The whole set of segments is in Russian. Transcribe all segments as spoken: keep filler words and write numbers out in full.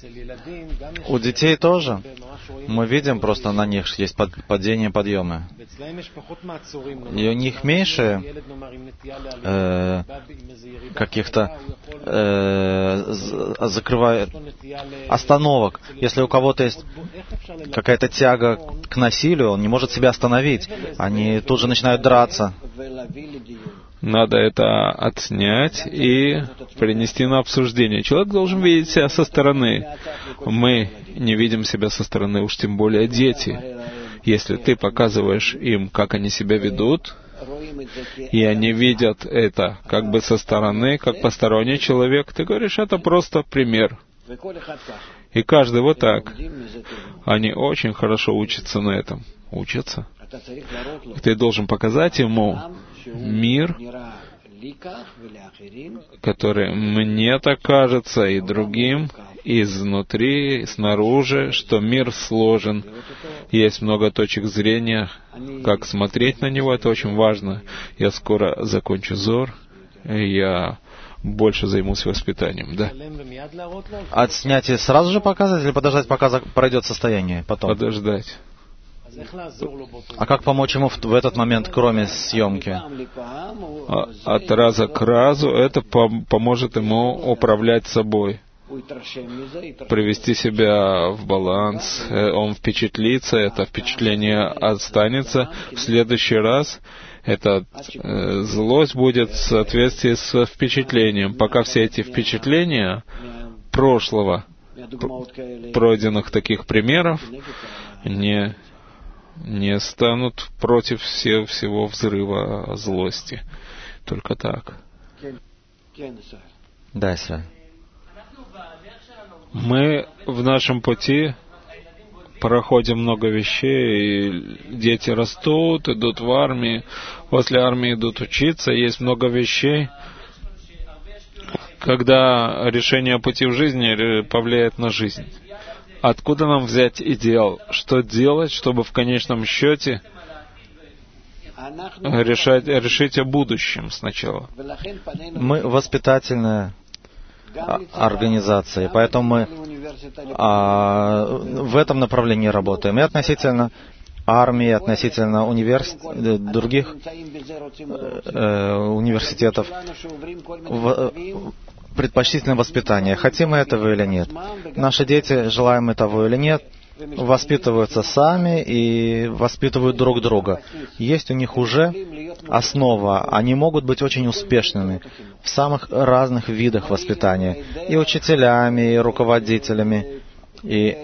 У детей тоже. Мы видим просто на них есть падения, подъемы. И у них меньше э, каких-то э, закрывает остановок. Если у кого-то есть какая-то тяга к насилию, он не может себя остановить. Они тут же начинают драться. Надо это отснять и принести на обсуждение. Человек должен видеть себя со стороны. Мы не видим себя со стороны, уж тем более дети. Если ты показываешь им, как они себя ведут, и они видят это как бы со стороны, как посторонний человек, ты говоришь, это просто пример. И каждый вот так. Они очень хорошо учатся на этом. Учатся. Ты должен показать ему мир, который мне так кажется и другим, изнутри, снаружи, что мир сложен. Есть много точек зрения. Как смотреть на него, это очень важно. Я скоро закончу зор, и я больше займусь воспитанием, да. Отснять и сразу же показывать или подождать, пока пройдет состояние потом? Подождать. А как помочь ему в, в этот момент, кроме съемки? А, от раза к разу это пом- поможет ему управлять собой, привести себя в баланс. Он впечатлится, это впечатление останется. В следующий раз эта э, злость будет в соответствии с впечатлением. Пока все эти впечатления прошлого, пройденных таких примеров, не... не станут против всего, всего взрыва злости. Только так. Да, Исраиль. Мы в нашем пути проходим много вещей, и дети растут, идут в армию, после армии идут учиться, есть много вещей. Когда решение пути в жизни повлияет на жизнь. Откуда нам взять идеал? Что делать, чтобы в конечном счете решать, решить о будущем сначала? Мы воспитательная организация, поэтому мы а, в этом направлении работаем. И относительно армии, относительно универс... других э, университетов, в, предпочтительное воспитание. Хотим мы этого или нет. Наши дети, желаем мы того или нет, воспитываются сами и воспитывают друг друга. Есть у них уже основа. Они могут быть очень успешными в самых разных видах воспитания. И учителями, и руководителями, и,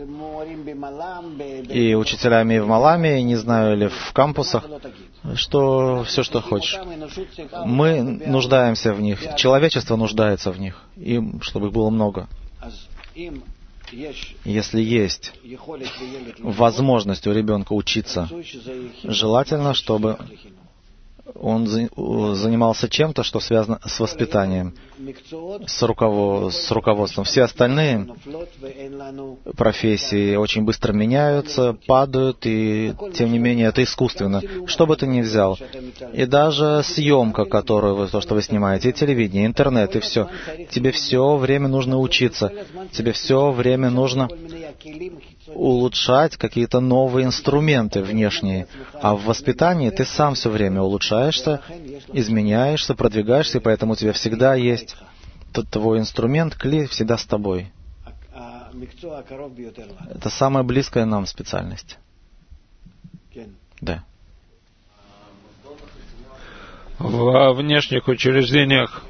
и учителями и в Маламе, и, не знаю, или в кампусах. Что, все, что хочешь. Мы нуждаемся в них. Человечество нуждается в них. И чтобы их было много. Если есть возможность у ребенка учиться, желательно, чтобы он занимался чем-то, что связано с воспитанием, с, руковод... с руководством. Все остальные профессии очень быстро меняются, падают, и тем не менее это искусственно. Что бы ты ни взял. И даже съемка, которую вы, то, что вы снимаете, и телевидение, и интернет, и все. Тебе все время нужно учиться. Тебе все время нужно улучшать какие-то новые инструменты внешние. А в воспитании ты сам все время улучшаешься, изменяешься, продвигаешься, и поэтому у тебя всегда есть твой инструмент, клей всегда с тобой. Это самая близкая нам специальность. Да. Во внешних учреждениях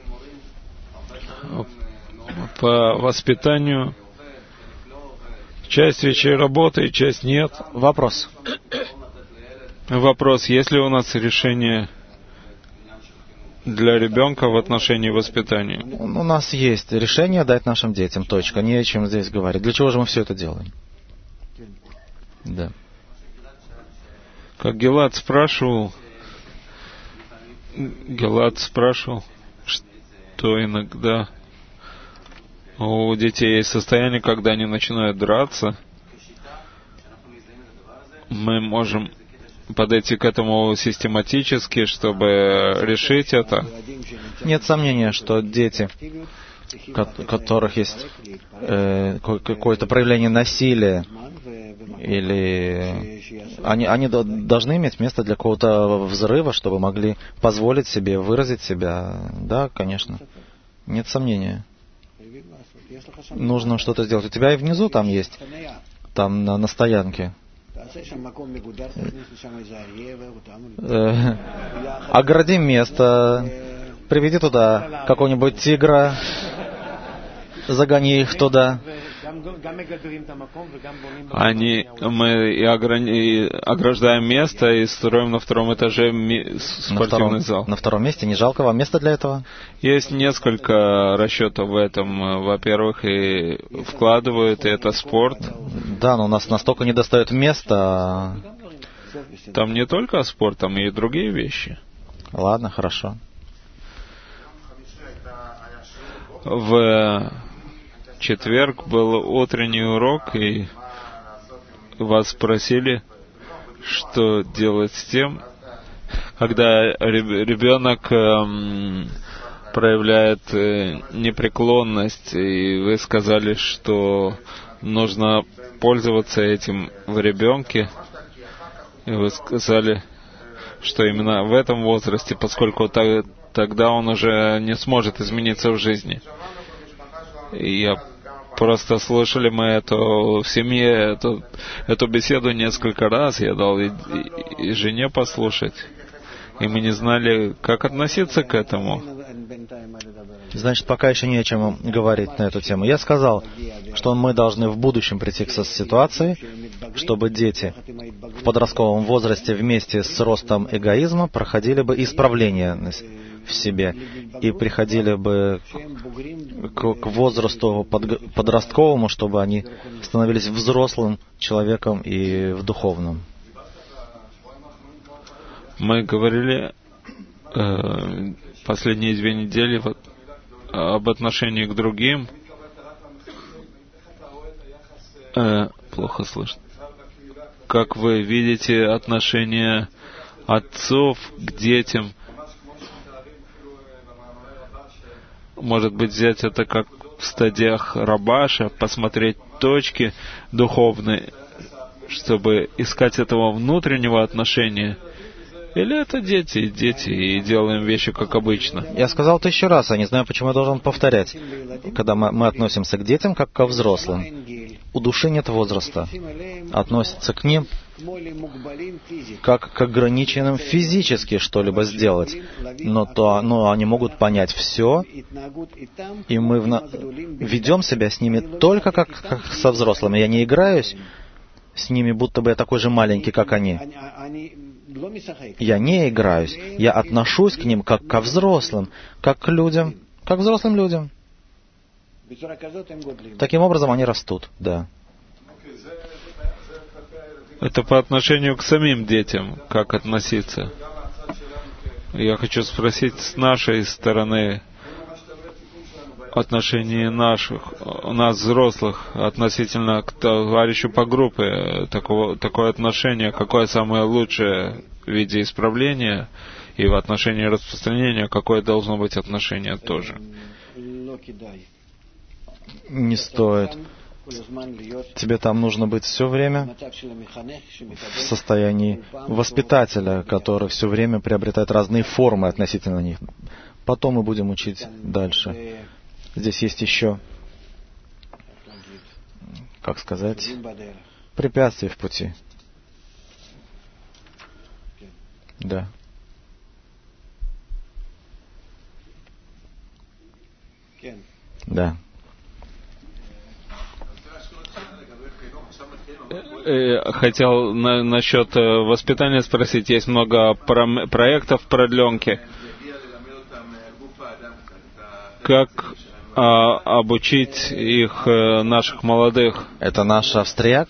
по воспитанию часть вещей работает, часть нет. Вопрос. Вопрос, есть ли у нас решение для ребенка в отношении воспитания? У нас есть решение дать нашим детям. Точка. Не о чем здесь говорить. Для чего же мы все это делаем? Да. Как Гелат спрашивал, Гелат спрашивал, что иногда у детей есть состояние, когда они начинают драться. Мы можем подойти к этому систематически, чтобы решить это. Нет сомнения, что дети у которых есть э, какое-то проявление насилия, или они, они должны иметь место для какого-то взрыва, чтобы могли позволить себе выразить себя. Да, конечно. Нет сомнения. Нужно что-то сделать. У тебя и внизу там есть, там на, на стоянке. Э, огради место, приведи туда какого-нибудь тигра, загони их туда. Они, мы и, ограни, и ограждаем место и строим на втором этаже ми, спортивный на втором, зал. На втором месте не жалко вам места для этого? Есть несколько расчетов в этом. Во-первых, и вкладывают, и это спорт. Да, но у нас настолько недостает места. Там не только спорт, там и другие вещи. Ладно, хорошо. В четверг был утренний урок, и вас спросили, что делать с тем, когда ребенок эм, проявляет э, непреклонность, и вы сказали, что нужно пользоваться этим в ребенке, и вы сказали, что именно в этом возрасте, поскольку та, тогда он уже не сможет измениться в жизни. И я просто слышали мы это в семье, эту, эту беседу несколько раз, я дал и, и, и жене послушать, и мы не знали, как относиться к этому. Значит, пока еще не о чем говорить на эту тему. Я сказал, что мы должны в будущем прийти к ситуации, чтобы дети в подростковом возрасте вместе с ростом эгоизма проходили бы исправление в себе и приходили бы к, к возрасту под, подростковому, чтобы они становились взрослым человеком и в духовном. Мы говорили э, последние две недели вот, об отношении к другим. Э, плохо слышно. Как вы видите отношение отцов к детям? Может быть, взять это как в стадиях Рабаша, посмотреть точки духовные, чтобы искать этого внутреннего отношения? Или это дети, дети, и делаем вещи как обычно? Я сказал тысячу раз, я не знаю, почему я должен повторять. Когда мы, мы относимся к детям, как ко взрослым, у души нет возраста. Относятся к ним как к ограниченным физически что-либо сделать. Но, то, но они могут понять все, и мы вна... ведем себя с ними только как, как со взрослыми. Я не играюсь с ними, будто бы я такой же маленький, как они. Я не играюсь. Я отношусь к ним как ко взрослым, как к людям, как к взрослым людям. Таким образом они растут, да. Это по отношению к самим детям, как относиться. Я хочу спросить с нашей стороны, отношение наших, нас, взрослых, относительно к товарищу по группе, такого, такое отношение, какое самое лучшее в виде исправления, и в отношении распространения, какое должно быть отношение тоже. Не стоит. Тебе там нужно быть все время в состоянии воспитателя, который все время приобретает разные формы относительно них. Потом мы будем учить дальше. Здесь есть еще, как сказать, препятствия в пути. Да. Да. Хотел на, насчет воспитания спросить. Есть много про, проектов продленки. Как а, обучить их, наших молодых? Это наш австрияк?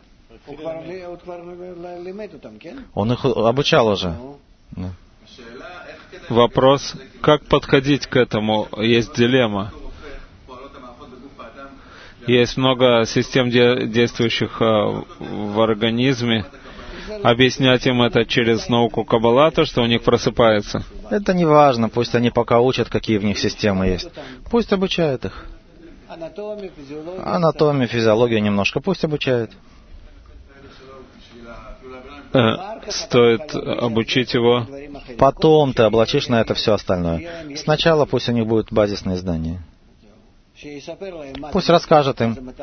Он их обучал уже. Да. Вопрос, как подходить к этому? Есть дилемма. Есть много систем, действующих в организме, объяснять им это через науку Каббала, то, что у них просыпается? Это не важно, пусть они пока учат, какие в них системы есть. Пусть обучают их. Анатомию, физиологию немножко, пусть обучают. Стоит обучить его. Потом ты облачишь на это все остальное. Сначала пусть у них будут базисные знания. Пусть расскажет им,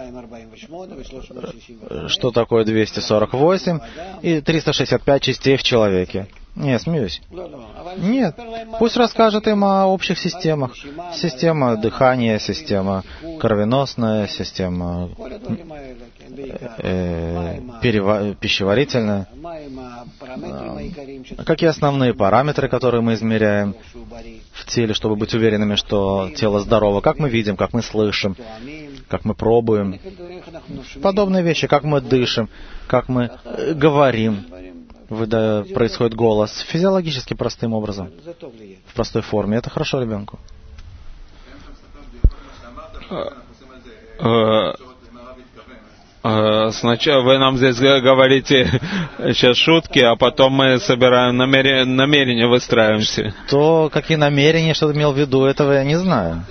что такое двести сорок восемь и триста шестьдесят пять частей в человеке. Не, смеюсь. Нет, пусть расскажет им о общих системах. Система дыхания, система кровеносная, система э, перева- пищеварительная. Какие основные параметры, которые мы измеряем в теле, чтобы быть уверенными, что тело здорово? Как мы видим, как мы слышим, как мы пробуем. Подобные вещи, как мы дышим, как мы говорим. Выда... происходит голос физиологически простым образом, в простой форме. Это хорошо ребенку. Сначала вы нам здесь говорите сейчас шутки, а потом мы собираем намерения, намерения выстраиваемся. То, какие намерения, что ты имел в виду, этого я не знаю.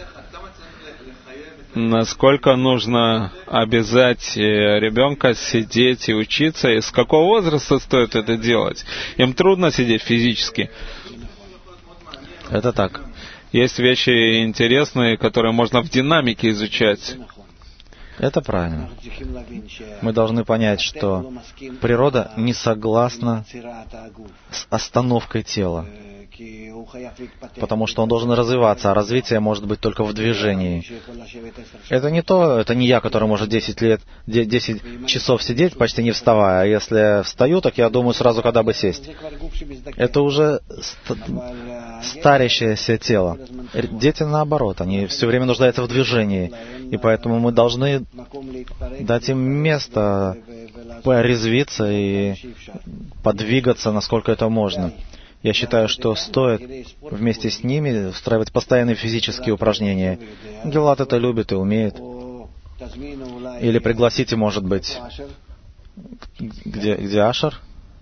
Насколько нужно обязать ребенка сидеть и учиться, и с какого возраста стоит это делать? Им трудно сидеть физически. Это так. Есть вещи интересные, которые можно в динамике изучать. Это правильно. Мы должны понять, что природа не согласна с остановкой тела, потому что он должен развиваться, а развитие может быть только в движении. Это не то, это не я, который может десять лет, десять часов сидеть, почти не вставая. А если встаю, так я думаю сразу, когда бы сесть. Это уже старящееся тело. Дети наоборот, они все время нуждаются в движении. И поэтому мы должны дать им место порезвиться и подвигаться, насколько это можно. Я считаю, что стоит вместе с ними устраивать постоянные физические упражнения. Гилат это любит и умеет. Или пригласите, может быть, где, где Ашер?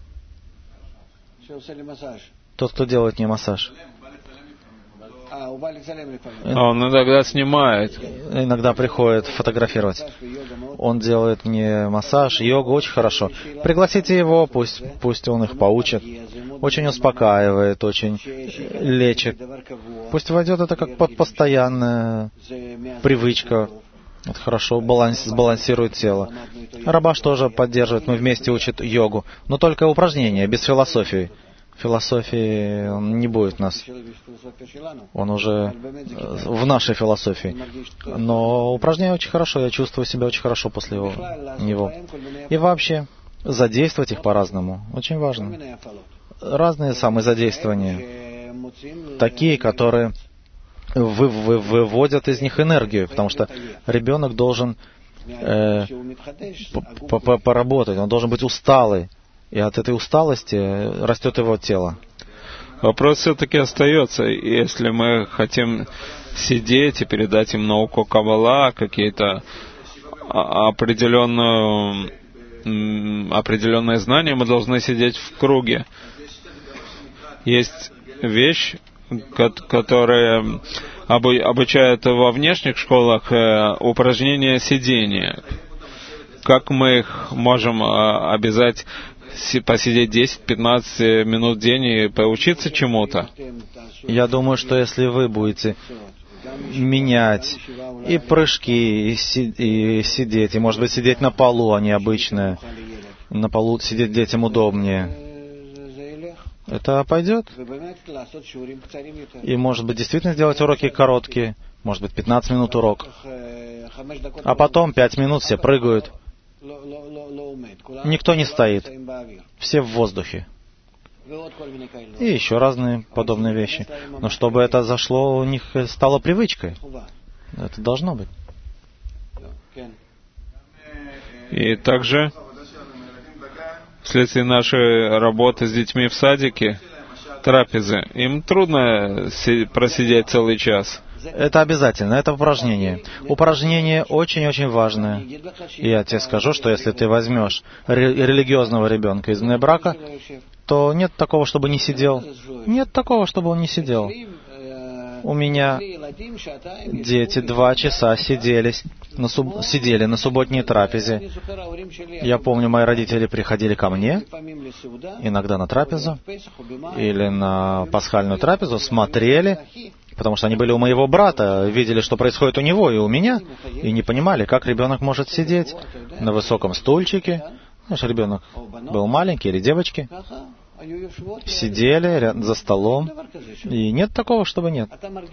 Тот, кто делает мне массаж. Он иногда снимает. Иногда приходит фотографировать. Он делает мне массаж, йогу, очень хорошо. Пригласите его, пусть, пусть он их поучит. Очень успокаивает, очень лечит. Пусть войдет это как под постоянная привычка. Вот хорошо баланс, сбалансирует тело. Рабаш тоже поддерживает, мы вместе учат йогу. Но только упражнения, без философии. Философии он не будет нас. Он уже в нашей философии. Но упражняю очень хорошо, я чувствую себя очень хорошо после его, него. И вообще, задействовать их по-разному очень важно. Разные самозадействования. Такие, которые вы, вы, выводят из них энергию, потому что ребенок должен э, поработать, он должен быть усталый. И от этой усталости растет его тело. Вопрос все-таки остается. Если мы хотим сидеть и передать им науку Каббала, какие-то определенную, определенные знания, мы должны сидеть в круге. Есть вещь, которая обучают во внешних школах, упражнения сидения. Как мы их можем обязать посидеть десять-пятнадцать минут в день и поучиться чему-то? Я думаю, что если вы будете менять и прыжки, и, си- и сидеть, и, может быть, сидеть на полу, а не обычное, на полу сидеть детям удобнее, это пойдет. И, может быть, действительно сделать уроки короткие, может быть, пятнадцать минут урок, а потом пять минут все прыгают. Никто не стоит. Все в воздухе. И еще разные подобные вещи. Но чтобы это зашло, у них стало привычкой. Это должно быть. И также, вследствие нашей работы с детьми в садике, трапезы, им трудно просидеть целый час. Это обязательно, это упражнение. Упражнение очень-очень важное. И я тебе скажу, что если ты возьмешь ре- религиозного ребенка из брака, то нет такого, чтобы не сидел. Нет такого, чтобы он не сидел. У меня дети два часа сидели на, суб... сидели на субботней трапезе. Я помню, мои родители приходили ко мне, иногда на трапезу, или на пасхальную трапезу, смотрели, потому что они были у моего брата, видели, что происходит у него и у меня, и не понимали, как ребенок может сидеть на высоком стульчике. Знаешь, ребенок был маленький или девочки. Сидели рядом за столом, и нет такого, чтобы нет.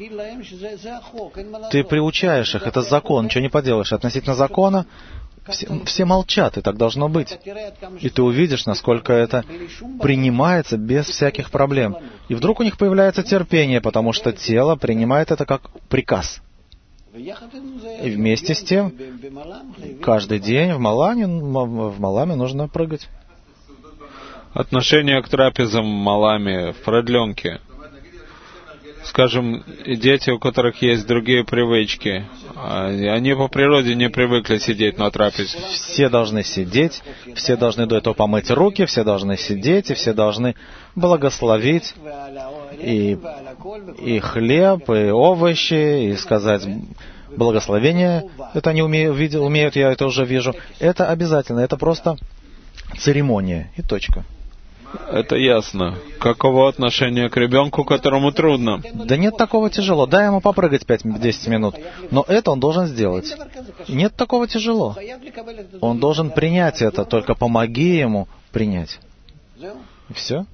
Ты приучаешь их, это закон, ничего не поделаешь. Относительно закона все, все молчат, и так должно быть. И ты увидишь, насколько это принимается без всяких проблем. И вдруг у них появляется терпение, потому что тело принимает это как приказ. И вместе с тем, каждый день в Маламе, в Маламе нужно прыгать. Отношение к трапезам в Маламе, в продленке. Скажем, дети, у которых есть другие привычки, они по природе не привыкли сидеть на трапезе. Все должны сидеть, все должны до этого помыть руки, все должны сидеть, и все должны благословить и, и хлеб, и овощи, и сказать благословение. Это они умеют, умеют, я это уже вижу. Это обязательно, это просто церемония, и точка. Это ясно. Каково отношение к ребенку, которому трудно? Да нет такого тяжело. Дай ему попрыгать пять-десять минут. Но это он должен сделать. Нет такого тяжело. Он должен принять это, только помоги ему принять. И все?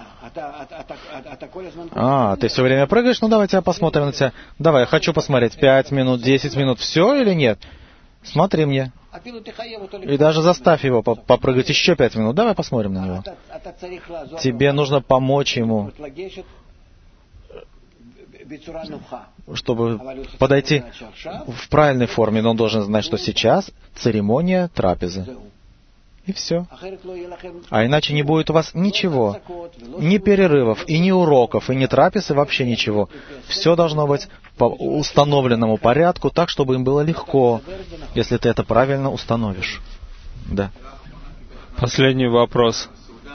А, ты все время прыгаешь? Ну, давай тебя посмотрим на тебя. Давай, я хочу посмотреть. Пять минут, десять минут. Все или нет? Смотри мне. И даже заставь его попрыгать еще пять минут. Давай посмотрим на него. Тебе нужно помочь ему, чтобы подойти в правильной форме. Но он должен знать, что сейчас церемония трапезы. И все. А иначе не будет у вас ничего. Ни перерывов, и ни уроков, и ни трапез, и вообще ничего. Все должно быть по установленному порядку, так, чтобы им было легко, если ты это правильно установишь. Да. Последний вопрос.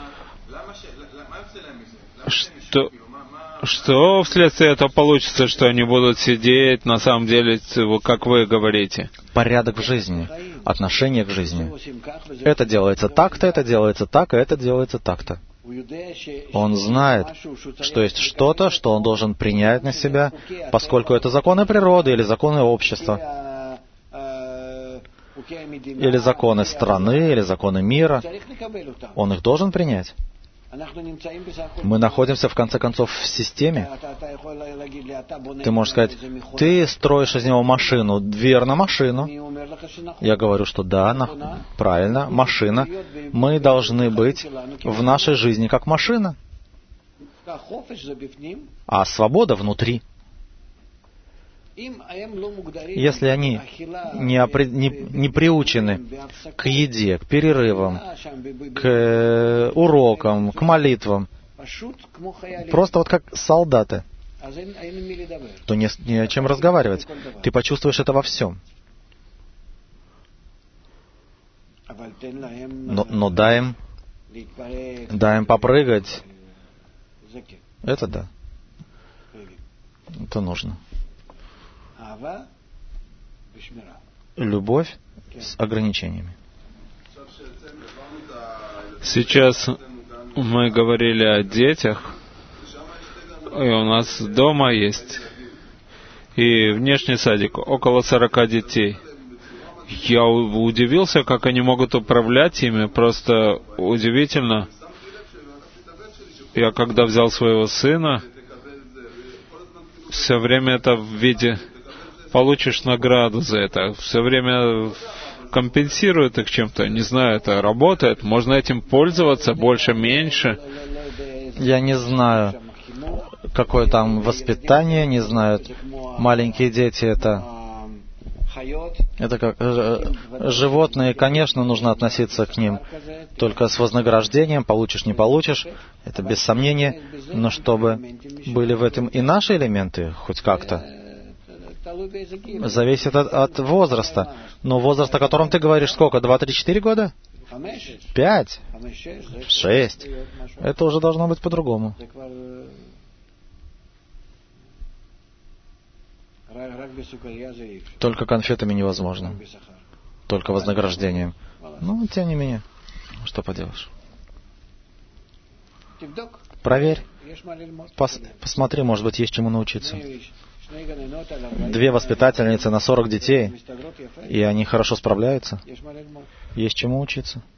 Что, что вследствие этого получится, что они будут сидеть, на самом деле, как вы говорите? Порядок в жизни, отношение к жизни. Это делается так-то, это делается так, а это делается так-то. Он знает, что есть что-то, что он должен принять на себя, поскольку это законы природы или законы общества, или законы страны, или законы мира. Он их должен принять. Мы находимся, в конце концов, в системе. Ты можешь сказать, ты строишь из него машину. Верно, машину. Я говорю, что да, на... правильно, машина. Мы должны быть в нашей жизни как машина. А свобода внутри. Если они не, опри... не, не приучены к еде, к перерывам, к урокам, к молитвам, просто вот как солдаты, то не, не о чем разговаривать. Ты почувствуешь это во всем. Но, но дай им, дай им попрыгать. Это да. Это нужно. Любовь с ограничениями. Сейчас мы говорили о детях, и у нас дома есть, и внешний садик, около сорока детей. Я удивился, как они могут управлять ими, просто удивительно. Я когда взял своего сына, все время это в виде... Получишь награду за это. Все время компенсирует их чем-то. Не знаю, это работает. Можно этим пользоваться, больше, меньше. Я не знаю, какое там воспитание, не знаю. Маленькие дети это... Это как животные, конечно, нужно относиться к ним только с вознаграждением, получишь, не получишь, это без сомнения, но чтобы были в этом и наши элементы, хоть как-то. Зависит от, от возраста. Но возраст, о котором ты говоришь, сколько? Два, три, четыре года? Пять? Шесть? Это уже должно быть по-другому. Только конфетами невозможно. Только вознаграждением. Ну, тем не менее. Что поделаешь? Проверь. Пос, посмотри, может быть, есть чему научиться. Две воспитательницы на сорок детей, и они хорошо справляются. Есть чему учиться.